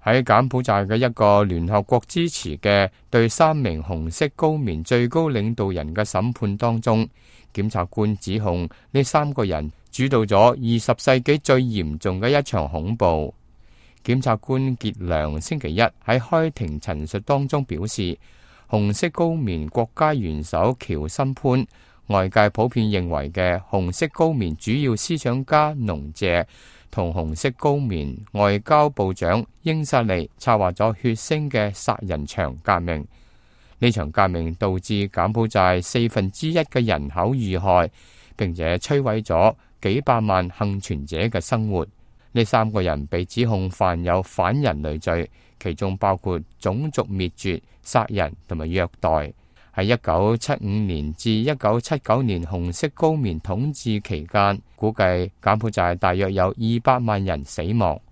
喺柬埔寨嘅一個聯合國支持嘅對3名紅色高棉最高領導人嘅審判當中，檢察官指控呢3個人主導咗20世紀最嚴重嘅一場恐怖。檢察官傑良星期一喺開庭陳述當中表示，紅色高棉國家元首喬森潘，外界普遍認為嘅紅色高棉主要思想家農謝同紅色高棉外交部長英薩利策劃咗血腥嘅殺人場革命。呢場革命導致柬埔寨1/4嘅人口遇害，並且摧毀咗幾百萬幸存者嘅生活。呢3個人被指控犯有反人類罪，其中包括種族滅絕、殺人同埋虐待。喺1975年至1979年紅色高棉統治期間，估計柬埔寨大約有200萬人死亡。